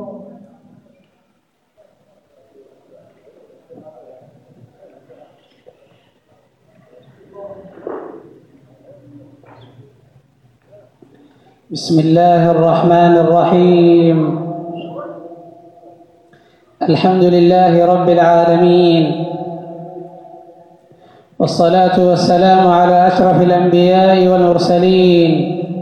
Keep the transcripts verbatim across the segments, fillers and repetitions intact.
بسم الله الرحمن الرحيم. الحمد لله رب العالمين، والصلاة والسلام على أشرف الأنبياء والمرسلين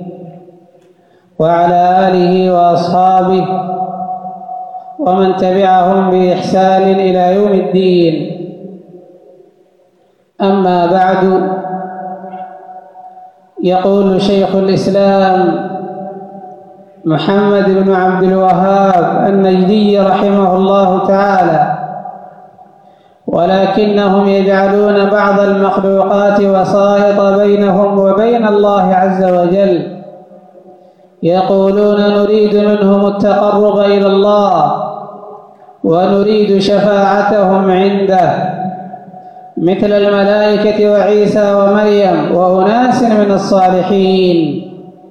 وعلى آله وأصحابه ومن تبعهم بإحسان إلى يوم الدين. أما بعد، يقول شيخ الإسلام محمد بن عبد الوهاب النجدي رحمه الله تعالى: ولكنهم يجعلون بعض المخلوقات وسائط بينهم وبين الله عز وجل، يقولون نريد منهم التقرب إلى الله ونريد شفاعتهم عنده، مثل الملائكة وعيسى ومريم وأناس من الصالحين.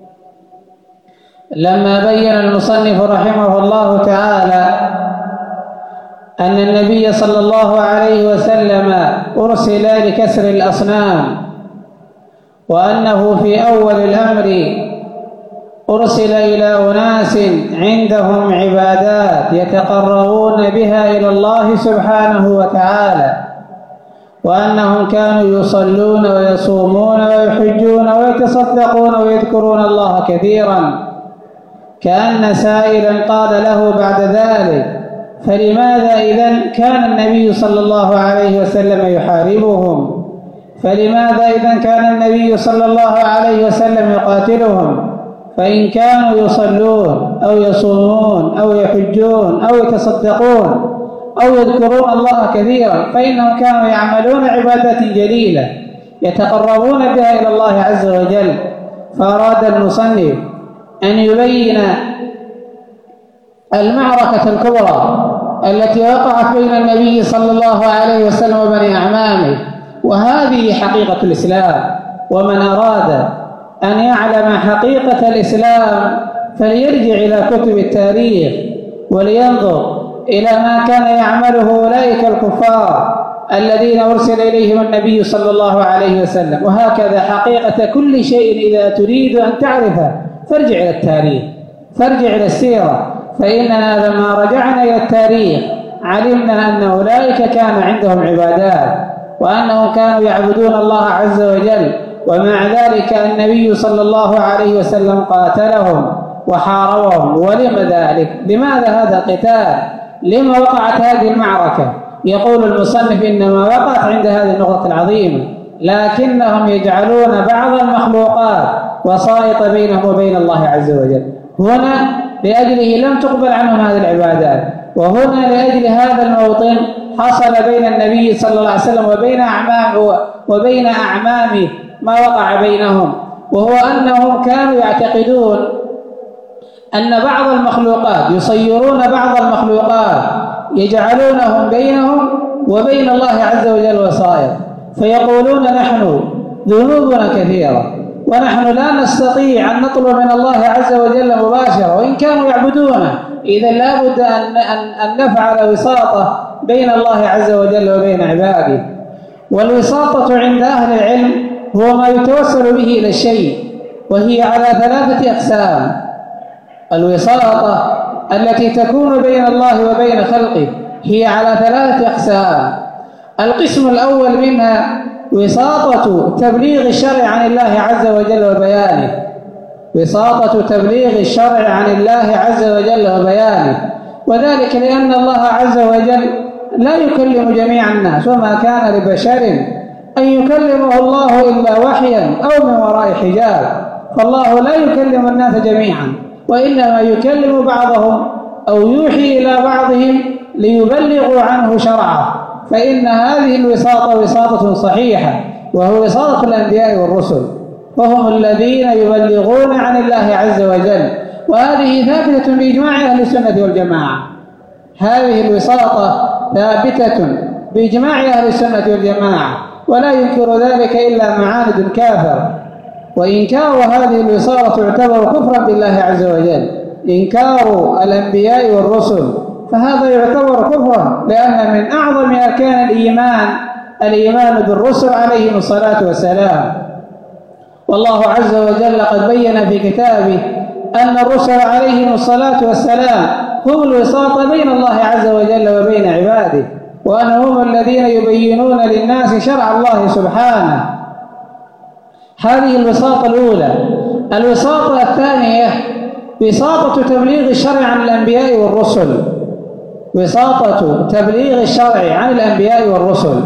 لما بين المصنف رحمه الله تعالى أن النبي صلى الله عليه وسلم أرسل لكسر الأصنام، وأنه في أول الأمر أرسل إلى أناس عندهم عبادات يتقربون بها إلى الله سبحانه وتعالى، وأنهم كانوا يصلون ويصومون ويحجون ويتصدقون ويذكرون الله كثيرا، كأن سائلا قال له بعد ذلك: فلماذا إذن كان النبي صلى الله عليه وسلم يحاربهم؟ فلماذا إذن كان النبي صلى الله عليه وسلم يقاتلهم؟ فإن كانوا يصلون أو يصومون أو يحجون أو يتصدقون أو يذكرون الله كثيرا فإنهم كانوا يعملون عبادات جليلة يتقربون بها إلى الله عز وجل. فأراد المصنف أن يبين المعركة الكبرى التي وقعت بين النبي صلى الله عليه وسلم وبني أعمامه، وهذه حقيقة الإسلام. ومن أراد أن يعلم حقيقة الإسلام فليرجع إلى كتب التاريخ ولينظر إلى ما كان يعمله أولئك الكفار الذين أرسل إليهم النبي صلى الله عليه وسلم. وهكذا حقيقة كل شيء إذا تريد أن تعرفه فارجع إلى التاريخ، فارجع إلى السيرة، فإننا لما رجعنا إلى التاريخ علمنا أن أولئك كان عندهم عبادات وأنهم كانوا يعبدون الله عز وجل، ومع ذلك النبي صلى الله عليه وسلم قاتلهم وحاربهم. ولم ذلك؟ لماذا هذا القتال؟ لما وقعت هذه المعركة؟ يقول المصنف: إنما وقعت عند هذه النقطة العظيمة، لكنهم يجعلون بعض المخلوقات وسائط بينهم وبين الله عز وجل. هنا لأجله لم تقبل عنهم هذه العبادات، وهنا لأجل هذا الموطن حصل بين النبي صلى الله عليه وسلم وبين أعمامه وبين أعمامه ما وقع بينهم، وهو أنهم كانوا يعتقدون أن بعض المخلوقات يصيرون بعض المخلوقات يجعلونهم بينهم وبين الله عز وجل وسائط، فيقولون نحن ذنوبنا كثيرة ونحن لا نستطيع أن نطلب من الله عز وجل مباشرة، وإن كانوا يعبدونه إذا لا بد أن, أن, أن نفعل وساطة بين الله عز وجل وبين عباده. والوساطة عند أهل العلم هو ما يتوسل به إلى الشيء، وهي على ثلاثة أقسام. الوساطة التي تكون بين الله وبين خلقه هي على ثلاثة أقسام. القسم الأول منها وساطة تبليغ الشرع عن الله عز وجل وبيانه، وساطة تبليغ الشرع عن الله عز وجل وبيانه، وذلك لأن الله عز وجل لا يكلم جميع الناس، وما كان لبشر أن يكلمه الله إلا وحيا أو من وراء حجاب، فالله لا يكلم الناس جميعا، وإنما يكلم بعضهم أو يوحي إلى بعضهم ليبلغوا عنه شرعه. فإن هذه الوساطة وساطة صحيحة، وهو وساطة الأنبياء والرسل، وهم الذين يبلغون عن الله عز وجل، وهذه ثابتة بإجماع أهل السنة والجماعة. هذه الوساطة ثابتة بإجماع أهل السنة والجماعة، ولا ينكر ذلك إلا معاند كافر، وإنكار هذه الوساطة تعتبر كفرا بالله عز وجل، إنكار الأنبياء والرسل، فهذا يعتبر كفرا، لأن من أعظم أركان الإيمان الإيمان بالرسل عليهم الصلاة والسلام. والله عز وجل قد بين في كتابه أن الرسل عليهم الصلاة والسلام هم الوساطة بين الله عز وجل وبين عباده، وأنهم الذين يبينون للناس شرع الله سبحانه. هذه الوساطة الأولى. الوساطة الثانية وساطة تبليغ الشرع عن الأنبياء والرسل، وساطة تبليغ الشرع عن الأنبياء والرسل.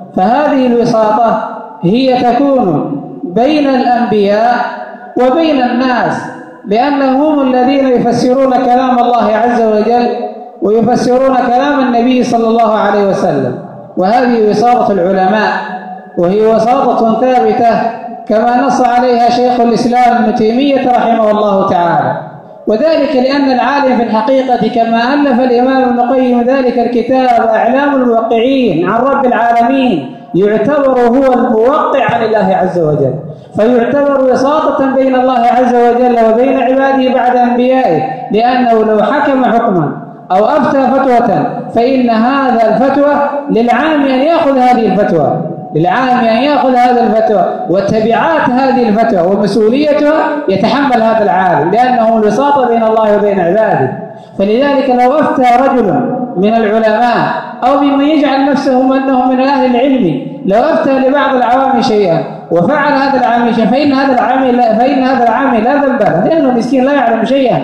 فهذه الوساطة هي تكون بين الأنبياء وبين الناس، لأنهم هم الذين يفسرون كلام الله عز وجل ويفسرون كلام النبي صلى الله عليه وسلم. وهذه وساطة العلماء، وهي وساطة ثابتة كما نص عليها شيخ الإسلام ابن تيمية رحمه الله تعالى. وذلك لأن العالم في الحقيقة كما ألف الإمام ابن القيم ذلك الكتاب أعلام الموقعين عن رب العالمين يعتبر هو الموقع عن الله عز وجل، فيعتبر وساطة بين الله عز وجل وبين عباده بعد أنبيائه، لأنه لو حكم حكما أو أفتى فتوى فإن هذا الفتوى للعام أن يأخذ هذه الفتوى للعام أن يأخذ هذا الفتوى وتبعات هذه الفتوى ومسؤوليتها يتحمل هذا العالم، لأنه الوساطة بين الله وبين عباده. فلذلك لو أفتى رجل من العلماء أو ممن يجعل نفسه أنه من أهل العلم، لو أفتى لبعض العوام شيئا وفعل هذا العام شيئا فإن هذا العام فإن هذا العام لا ذنب له، لأنه مسكين لا يعلم شيئا،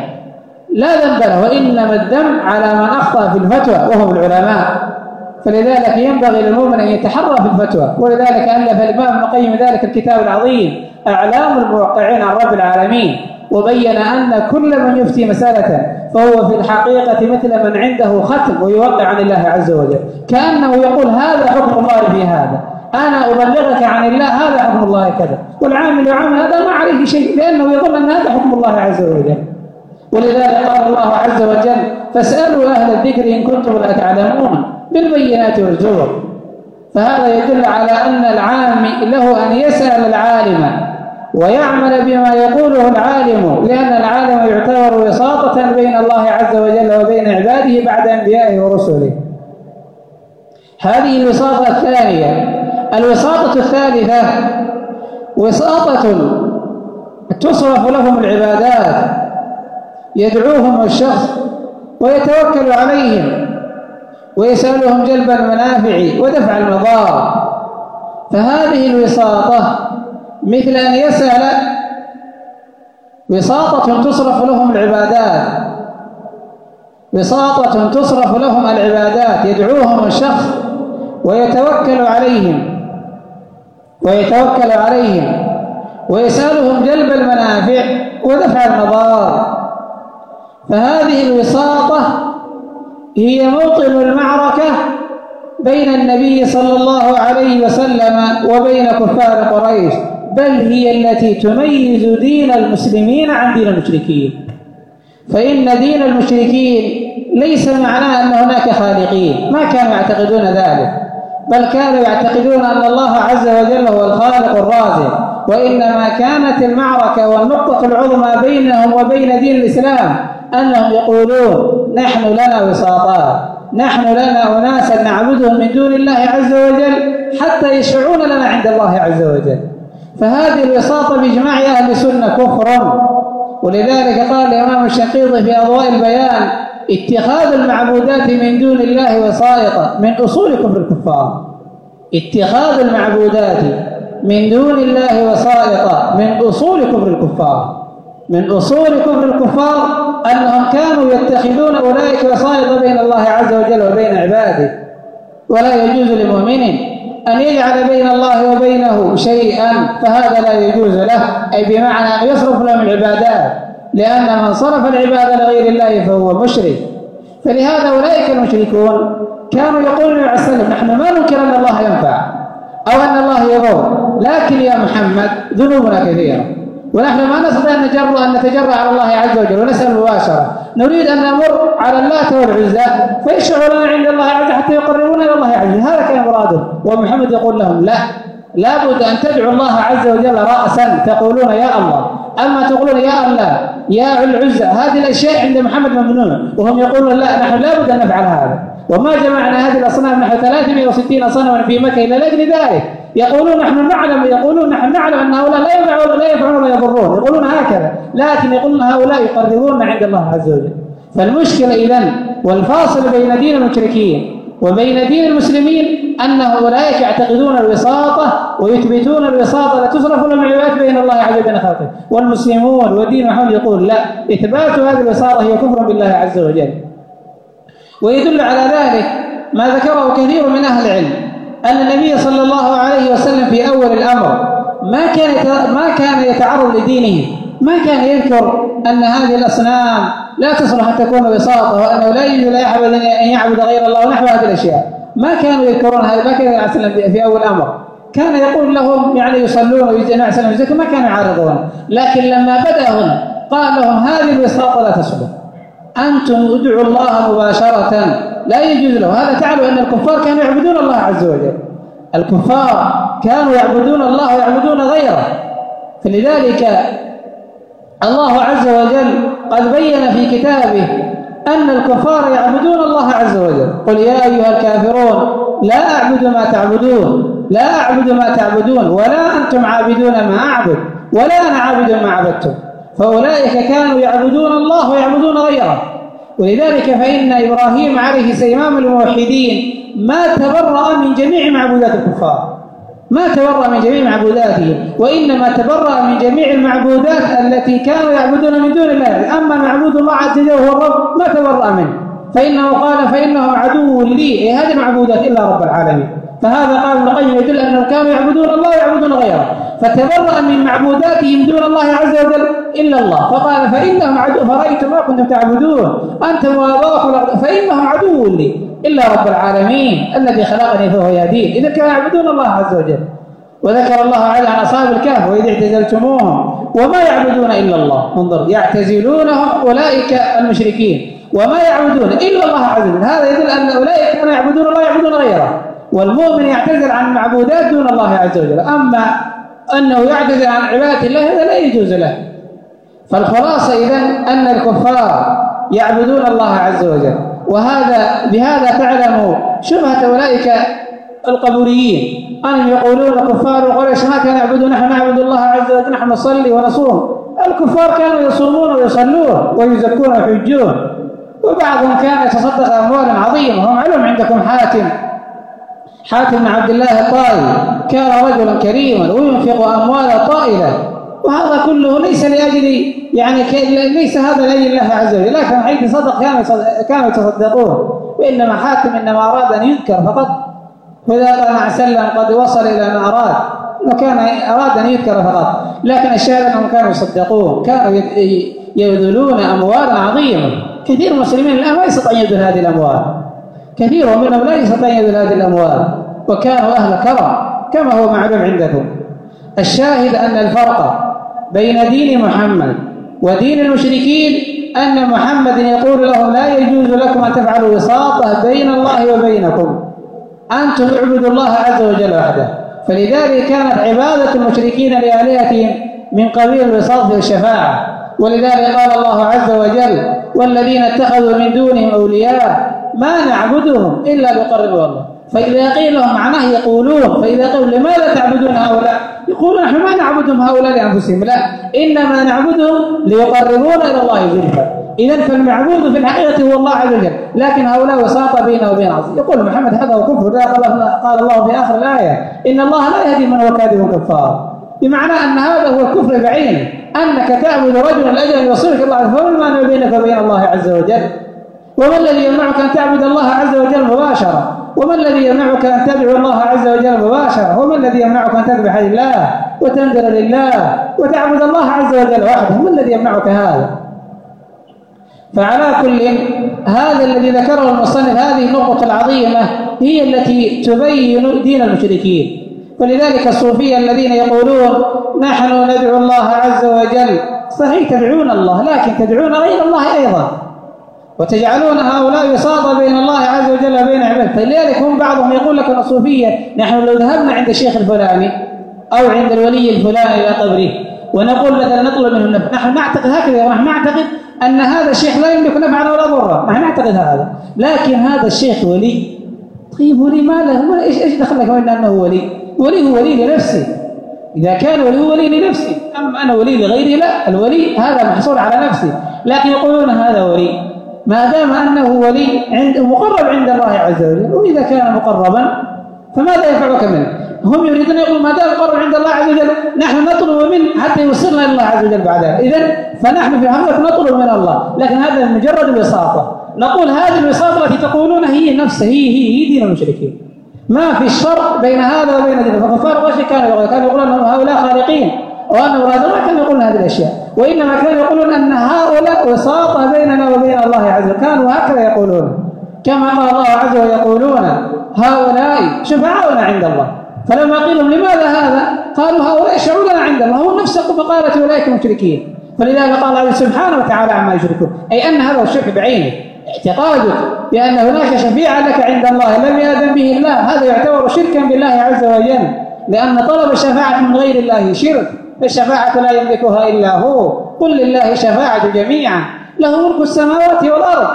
لا ذنب له، وإنما الذنب على من أخطأ في الفتوى وهم العلماء. فلذلك ينبغي للمؤمن أن يتحرى في الفتوى، ولذلك ألف الإمام ابن القيم ذلك الكتاب العظيم أعلام الموقعين عن رب العالمين، وبين أن كل من يفتي مسألة فهو في الحقيقة مثل من عنده ختم ويوقع عن الله عز وجل، كأنه يقول هذا حكم الله في هذا، أنا أبلغك عن الله هذا حكم الله كذا، والعامل يعامل هذا ما عليه شيء، لأنه يظن أن هذا حكم الله عز وجل. ولذلك قال الله عز وجل فاسألوا أهل الذكر إن كنتم لا تعلمون بالبينات والزبر. فهذا يدل على أن العام له أن يسأل العالم ويعمل بما يقوله العالم، لأن العالم يعتبر وساطة بين الله عز وجل وبين عباده بعد أنبيائه ورسله. هذه الوساطة الثانية. الوساطة الثالثة وساطة تصرف لهم العبادات، يدعوهم الشخص ويتوكل عليهم ويسألهم جلب المنافع ودفع المضار. فهذه الوساطة مثل أن يسأل وساطة تصرف لهم العبادات وساطة تصرف لهم العبادات يدعوهم الشخص ويتوكل عليهم ويتوكل عليهم ويسألهم جلب المنافع ودفع المضار. فهذه الوساطة هي موطن المعركة بين النبي صلى الله عليه وسلم وبين كفار قريش، بل هي التي تميز دين المسلمين عن دين المشركين. فإن دين المشركين ليس معناه أن هناك خالقين، ما كانوا يعتقدون ذلك، بل كانوا يعتقدون أن الله عز وجل هو الخالق الرازق. وإنما كانت المعركة والنقطة العظمى بينهم وبين دين الإسلام أنهم يقولون نحن لنا وساطات، نحن لنا أناسا نعبدهم من دون الله عز وجل حتى يشفعون لنا عند الله عز وجل. فهذه الوساطة بإجماع أهل السنة كفر. ولذلك قال الإمام الشنقيطي في أضواء البيان اتخاذ المعبودات من دون الله وسائطا من أصول كفر الكفار. اتخاذ المعبودات من دون الله وسائطا من أصول كفر الكفار. من أصول كفر الكفار أنهم كانوا يتخذون أولئك وسائط بين الله عز وجل وبين عباده. ولا يجوز لمؤمن أن يجعل بين الله وبينه شيئا، فهذا لا يجوز له، أي بمعنى أن يصرف لهم العبادات، لأن من صرف العبادة لغير الله فهو مشرك. فلهذا أولئك المشركون كانوا يقولون عليه السلام نحن ما ننكر أن الله ينفع أو أن الله يضر، لكن يا محمد ذنوبنا كثيرة ونحن ما نستطيع أن نتجرأ أن نتجرأ على الله عز وجل ونسأل مباشرة، نريد أن نمر على اللات والعزى فيشفعوا لنا عند الله عز وجل حتى يقربونا إلى الله عز وجل. هذا كان مراده. ومحمد يقول لهم لا، لابد أن تدعوا الله عز وجل رأسا تقولون يا الله، أما تقولون يا الله يا العزى، هذه الأشياء عند محمد ممنوع، وهم يقولون لا نحن لا بد أن نفعل هذا. وما جمعنا هذه الأصنام نحو ثلاثمائة وستين صنما في مكة إلا لأجل ذلك. يقولون نحن نعلم يقولون نحن نعلم أن هؤلاء لا ينفعون لا ينفعون ولا يضرون، يقولون هكذا، لكن يقولون هؤلاء يقربون عند الله عز وجل. فالمشكلة إذن والفاصل بين دين المشركين وبين دين المسلمين أن أولئك يعتقدون الوساطة ويثبتون الوساطة لا تصرف لهم العبادات بين الله عز وجل خلقه، والمسلمون ودين محمد يقول لا، إثبات هذه الوساطة هي كفر بالله عز وجل. ويدل على ذلك ما ذكره كثير من أهل العلم أن النبي صلى الله عليه وسلم في أول الأمر ما كان ما كان يتعرض لدينه، ما كان يذكر أن هذه الأصنام لا تصلح أن تكون وساطة، وأنه لا يجوز لأحد أن يعبد غير الله ونحو هذه الأشياء. ما كانوا يذكرون هذا، ما كان يسلم في أول الأمر، كان يقول لهم يعني يصلون ويزكون، ما كانوا يعارضون. لكن لما بدأ هنا قال لهم هذه الوساطة لا تصلح، أنتم ادعوا الله مباشرة، لا يجوز له هذا. تعالوا أن الكفار كانوا يعبدون الله عز وجل، الكفار كانوا يعبدون الله ويعبدون غيره، فلذلك الله عز وجل قد بين في كتابه أن الكفار يعبدون الله عز وجل. قل يا أيها الكافرون لا أعبد ما تعبدون لا أعبد ما تعبدون ولا أنتم عابدون ما أعبد ولا أنا عابد ما عبدتم. فأولئك كانوا يعبدون الله ويعبدون غيره. ولذلك فإن إبراهيم عليه السلام إمام الموحدين ما تبرأ من جميع معبودات الكفار، ما تبرأ من جميع معبوداتهم، وإنما تبرأ من جميع المعبودات التي كانوا يعبدون من دون الله. أما معبود الله عز وجل هو الرب ما تبرأ منه، فإنه قال فإنهم عدو لي، أي هذه المعبودات إلا رب العالمين. فهذا قال ابن القيم يدل أنهم كانوا يعبدون الله ويعبدون غيره، فتبرأ من معبوداتهم دون الله عز وجل إلا الله. فقال فإنهم عدو، فرأيتم ما كنتم تعبدون أنتم وآباؤكم فإنهم عدو لي إلا رب العالمين الذي خلقني فهو يهدين. إذا كانوا يعبدون الله عز وجل. وذكر الله عن أصحاب الكهف وإذ اعتزلتموهم وما يعبدون إلا الله. انظر، يعتزلونهم أولئك المشركين وما يعبدون إلا الله عز وجل. هذا يدل أن أولئك كانوا يعبدون الله يعبدون غيره. والمؤمن يعتزل عن المعبودات دون الله عز وجل، أما أنه يعتزل عن عبادة الله هذا لا يجوز له. فالخلاصة إذن أن الكفار يعبدون الله عز وجل، وهذا بهذا تعلم شبهة أولئك القبوريين أن يقولون كفار قريش ما كانوا يعبدون، نحن نعبد الله عز وجل، نحن نصلي ونصوم. الكفار كانوا يصومون ويصلون ويزكون ويحجون، وبعضهم كان يتصدق أموالا عظيمة. هم علم عندكم حاتم حاتم بن عبد الله الطائي كان رجلا كريما وينفق أموالا طائلة، وهذا كله ليس لأجل يعني ليس هذا لأجل الله عز وجل، لكن حيث صدق كانوا يتصدقون. وإنما حاتم إنما أراد أن يذكر فقط، وإذا قال مع سلم قد وصل إلى ما أراد، وكان أراد أن يذكر فقط. لكن الشاهد أنهم كانوا يصدقون، كانوا يبذلون أموالا عظيمة. كثير من المسلمين الآن لا يستطيعون يبذل هذه الأموال، كثير منهم لا يستطيعون يبذل هذه الأموال، وكانوا أهل كرم كما هو معلوم عندكم. الشاهد أن الفرق بين دين محمد ودين المشركين أن محمد يقول لهم لا يجوز لكم أن تفعلوا وساطة بين الله وبينكم، أنتم اعبدوا الله عز وجل وحده. فلذلك كانت عبادة المشركين لآلهتهم من قبيل الوساطة والشفاعة. ولذلك قال الله عز وجل والذين اتخذوا من دونهم أولياء ما نعبدهم إلا ليقربوا الله. فإذا قيل لهم معناه يقولون، فإذا قيل لماذا تعبدون هؤلاء يقولون نحن ما نعبدهم هؤلاء لأنفسهم، لا إنما نعبدهم ليقربونا إلى الله زلفى. إذن فالمعبود في الحقيقة هو الله عز وجل، لكن هؤلاء وساطة بينه وبين عظيم. يقول محمد هذا هو كفر. قال الله في آخر الآية إن الله لا يهدي من هو كاذب كفار، بمعنى أن هذا هو الكفر بعينه، أنك تعبد رجلا لأجل أن يوصلك الله عز وجل. فما المانع بينك وبين الله عز وجل؟ وما الذي يمنعك أن تعبد الله عز وجل مباشرة؟ وما الذي يمنعك أن تدعو الله عز وجل مباشرة؟ وما الذي يمنعك أن تذبح لله وتنذر لله وتعبد الله عز وجل وحده؟ ما الذي يمنعك هذا؟ فعلى كل هذا الذي ذكره المصنف هذه النقطة العظيمة هي التي تبين دين المشركين. ولذلك الصوفية الذين يقولون نحن ندعو الله عز وجل، صحيح تدعون الله لكن تدعون غير الله أيضا، وتجعلون هؤلاء وساطة بين الله عز وجل وبين عباده. فلذلك هم بعضهم يقول لك الصوفية نحن لو ذهبنا عند الشيخ الفلاني أو عند الولي الفلاني إلى قبره ونقول مثلا نطلب منه النفع. نحن نعتقد هكذا، نحن نعتقد أن هذا الشيخ لا يملك نفعا ولا ضرا، نحن نعتقد هذا. لكن هذا الشيخ ولي، طيب ولي ما له؟ ايش ايش دخلك وإن أنه ولي؟ ولي هو ولي لنفسه، إذا كان ولي هو ولي لنفسه، أما أنا ولي لغيري لا، الولي هذا محصول على نفسه. لكن يقولون هذا ولي ما دام أنه ولي عند مقرب عند الله عز وجل، وإذا كان مقربا فماذا ينفعك منه؟ هم يريدون يقول ما دام مقرب عند الله عز وجل نحن نطلب منه حتى يوصلنا إلى الله عز وجل بعدها. إذن فنحن في حقيقة نطلب من الله، لكن هذا مجرد الوساطة. نقول هذه الوساطة التي تقولون هي نفسها هي هي هي دين المشركين، ما في الشرط بين هذا وبين دين. فكفار قريش كانوا كانوا يقولون أن هؤلاء خالقين وأن مراد الله، كانوا يقولون هذه الأشياء، وإنما كانوا يقولون أن هؤلاء وساطة بيننا وبين الله عز وجل، كانوا هكذا يقولون. كما قال الله عز وجل يقولون هؤلاء شفعاؤنا عند الله. فلما قيل لهم لماذا هذا؟ قالوا هؤلاء يشفعوننا عند الله، هو نفسه مقالة أولئك المشركين. فلذلك قال الله سبحانه وتعالى عما يشركون، أي أن هذا الشرك بعينه، اعتقادك بأن هناك شفيع لك عند الله لم يأذن به الله، هذا يعتبر شركا بالله عز وجل، لأن طلب الشفاعة من غير الله شرك، فالشفاعة لا يملكها إلا هو. قل لله الشفاعة جميعا، له ملك السماوات والأرض.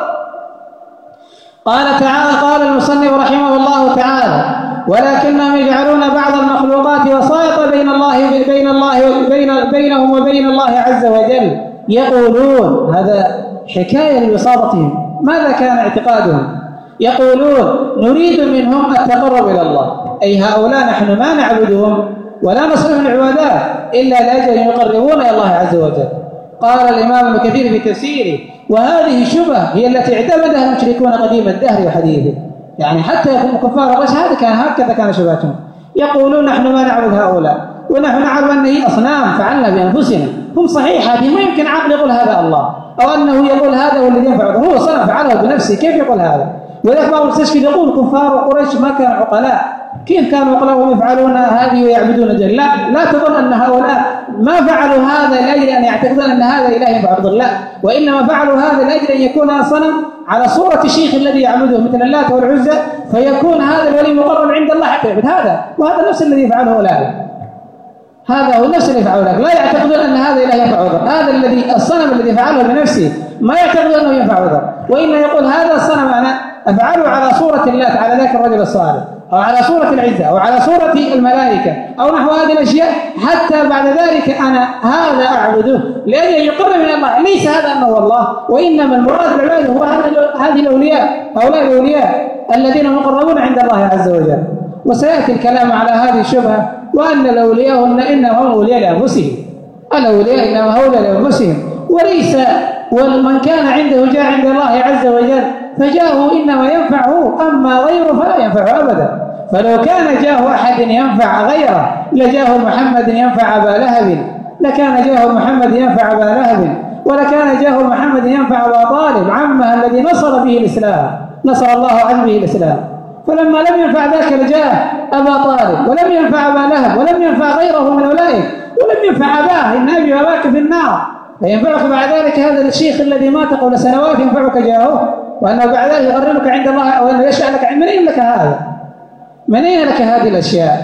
قال تعالى قال المصنف رحمه الله تعالى ولكنهم يجعلون بعض المخلوقات وسائط بين الله بين الله وبين بينهم وبين الله عز وجل. يقولون هذا حكاية لوساطتهم، ماذا كان اعتقادهم؟ يقولون نريد منهم التقرب إلى الله، أي هؤلاء نحن ما نعبدهم ولا نصرف العبادات إلا لأجل يقربون إلى الله عز وجل. قال الإمام ابن كثير في تفسيره وهذه شبهة هي التي اعتمدها المشركون قديم الدهر وحديثه، يعني حتى يكون كفار قريش هذا كان هكذا كان شبهتهم. يقولون نحن ما نعبد هؤلاء ونحن نعلم أن هي أصنام فعلنا بأنفسنا. هم صحيح هذه ما يمكن عقل يقول هذا الله، أو أنه يقول هذا هو الذي ينفع، هو صنم فعله بنفسه، كيف يقول هذا؟ ولذلك بعض المستشفى يقول كفار قريش ما كانوا عقلاء، كيف كانوا عقلاء وهم يفعلون هذه ويعبدون جل؟ لا لا تظن أن هؤلاء ما فعلوا هذا لأجل أن يعتقدون أن هذا إله ينفع لا، وإنما فعلوا هذا لأجل أن يكون صنم على صورة الشيخ الذي يعبده مثل اللات والعزى، فيكون هذا الولي مقرب عند الله حتى يعبد هذا، وهذا نفس الذي يفعله أولئك، هذا هو نفس الذي يفعله أولئك، لا يعتقدون أن هذا إله ينفع ذر، هذا الذي الصنم الذي فعله بنفسه ما يعتقد أنه ينفع ذر، وإنما يقول هذا الصنم أنا أفعله على صورة اللات على ذاك الرجل الصالح، أو على صورة العزة، أو على صورة الملائكة، أو نحو هذه الأشياء، حتى بعد ذلك أنا هذا أعبده لأجل يقرب من الله. ليس هذا أنه الله، وإنما المراد بالعبادة هو هذه الأولياء، هؤلاء الأولياء الذين مقربون عند الله عز وجل. وسيأتي الكلام على هذه الشبهة، وأن الأولياء إنما هم أولياء لأنفسهم، الأولياء إنما هم أولياء لأنفسهم، وليس ومن كان عنده جاه عند الله عز وجل فجاهه إنما ينفعه، أما غيره فلا ينفعه أبدا. فلو كان جاه أحد ينفع غيره لجاه محمد ينفع أبا لهب، لكان جاه محمد ينفع أبا لهب، ولكان جاه محمد ينفع أبا طالب عمه الذي نصر به الإسلام، نصر الله عز به الإسلام. فلما لم ينفع ذاك الجاه أبا طالب، ولم ينفع أبا لهب، ولم ينفع غيره من أولئك، ولم ينفع أباه إن أبي وأباك في النار، فينفعك بعد ذلك هذا الشيخ الذي مات قبل سنوات ينفعك جاهه، وأنه بعد ذلك يغرمك عند الله، وأنه يشاء لك. من أين لك هذا؟ من أين لك هذه الأشياء؟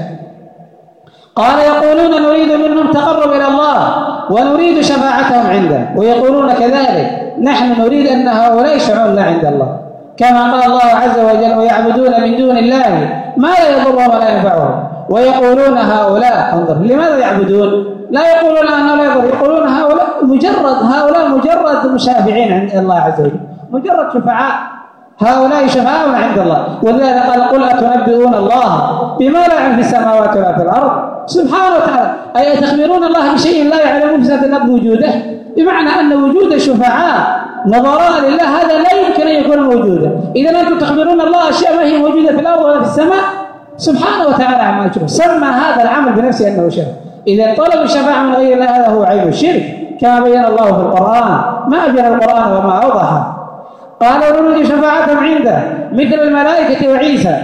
قال يقولون نريد منهم تقرب إلى الله ونريد شفاعتهم عنده، ويقولون كذلك نحن نريد أن هؤلاء يشفعون عند الله، كما قال الله عز وجل ويعبدون من دون الله ما لا يضرهم ولا ينفعهم. ويقولون هؤلاء، انظر لماذا يعبدون؟ لا يقولون أنه لا يضر، يقولون هؤلاء مجرد هؤلاء مجرد مشافعين عند الله عز وجل، مجرد شفعاء، هؤلاء شفعاء عند الله. ولذلك قال قل أتنبئون الله بما لا يعلم في السماوات ولا في الأرض سبحانه وتعالى، أي تخبرون الله بشيء لا يعلم في ذات الأرض وجوده، بمعنى أن وجود الشفعاء نظراء لله هذا لا يمكن أن يكون موجودا. إذا أنتم تخبرون الله أشياء ما هي موجودة في الأرض ولا في السماء سبحانه وتعالى عما يشركون، سمى هذا العمل بنفسه أنه شرك. إذا طلب الشفاعة من غير الله هذا هو عين الشرك، كما بين الله في القرآن، ما أبين القرآن وما أوضحه. قال ونريد شفاعتهم عنده مثل الملائكة وعيسى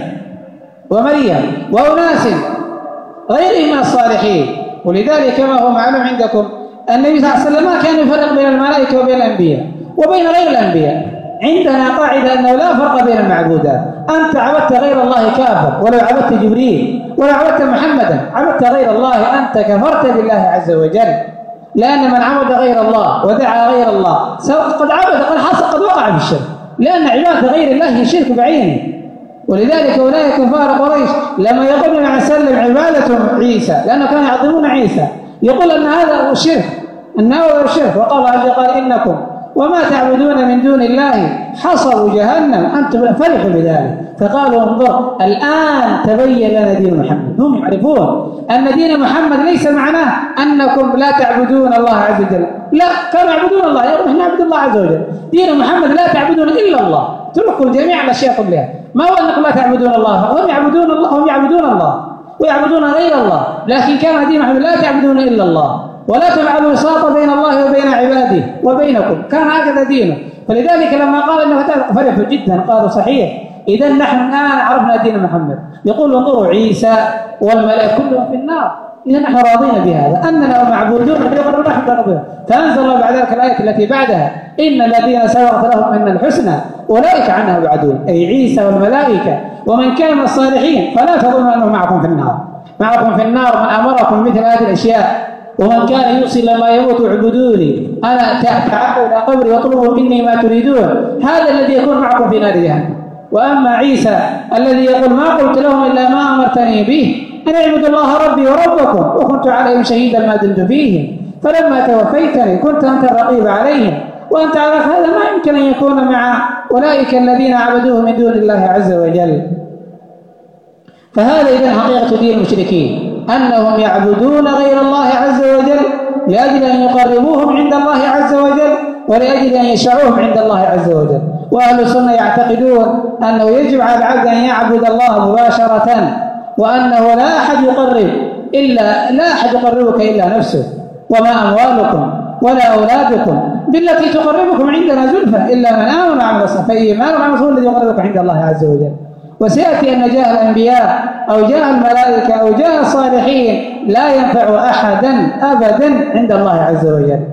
ومريم وأناس غيرهم من الصالحين. ولذلك كما هو معلوم عندكم النبي صلى الله عليه وسلم ما كان يفرق بين الملائكة وبين الأنبياء وبين غير الأنبياء. عندنا قاعدة أنه لا فرق بين المعبودات، أنت عبدت غير الله كافر، ولو عبدت جبريل ولو عبدت محمدا عبدت غير الله أنت كفرت بالله عز وجل. لأن من عبد غير الله ودعا غير الله سواء قد عبد قد حصل قد وقع في الشرك، لأن عبادة غير الله هي شرك بعينه. ولذلك أولئك كفار قريش لما يقول النبي عليه وسلم عبادة عيسى لأنه كانوا يعظمون عيسى يقول أن هذا هو الشرك، أنه هو الشرك. وقال عز وجل إنكم وما تعبدون من دون الله حصبوا جهنم أنتم فرحوا بذلك. فقالوا انظر الآن تبين لنا دين محمد. هم يعرفون أن دين محمد ليس معناه أنكم لا تعبدون الله عز وجل، لا، كانوا يعبدون الله، يقول احنا نعبد الله عز وجل. دين محمد لا تعبدون إلا الله، تركوا جميع الأشياء كلها. ما هو أنكم لا تعبدون الله، هم يعبدون الله، هم يعبدون الله ويعبدون غير الله، لكن كان دين محمد لا تعبدون إلا الله ولا تجعلوا وساطا بين الله وبين عباده وبينكم، كان هكذا دينه. فلذلك لما قال انه فرحوا جدا قالوا صحيح اذا نحن الان عرفنا دين محمد. يقول انظروا عيسى والملائكه كلهم في النار، اذا نحن راضين بهذا اننا معبودون بغير ربنا. فانزل الله بعد ذلك الايه التي بعدها ان الذين سبقت لهم من الحسنى اولئك عنها يبعدون، اي عيسى والملائكه ومن كان من الصالحين، فلا تظنوا انه معكم في النار. معكم في النار من امركم مثل هذه الاشياء، ومن كان يوصي لما يموت اعبدوني انا تعالوا الى قبري واطلبوا مني ما تريدون، هذا الذي يكون معكم في نار جهنم. واما عيسى الذي يقول ما قلت لهم الا ما امرتني به ان اعبدوا الله ربي وربكم وكنت عليهم شهيدا ما دمت فيهم فلما توفيتني كنت انت الرقيب عليهم وانت عارف هذا ما يمكن ان يكون مع اولئك الذين عبدوه من دون الله عز وجل. فهذا اذا حقيقه دين المشركين، أنهم يعبدون غير الله عز وجل لأجل أن يقربوهم عند الله عز وجل ولأجل أن يشفعوهم عند الله عز وجل. وأهل السنة يعتقدون أنه يجب على العبد أن يعبد الله مباشرة، وأنه لا أحد يقرب إلا لا أحد يقربك إلا نفسه، وما أموالكم ولا أولادكم بالتي تقربكم عندنا زلفى إلا من آمن وعمل صالحا فإيمان وعمل صالحا الذي يقربك عند الله عز وجل. وسيأتي أن جاء الأنبياء أو جاء الملائكة أو جاء الصالحين لا ينفع أحدا أبدا عند الله عز وجل.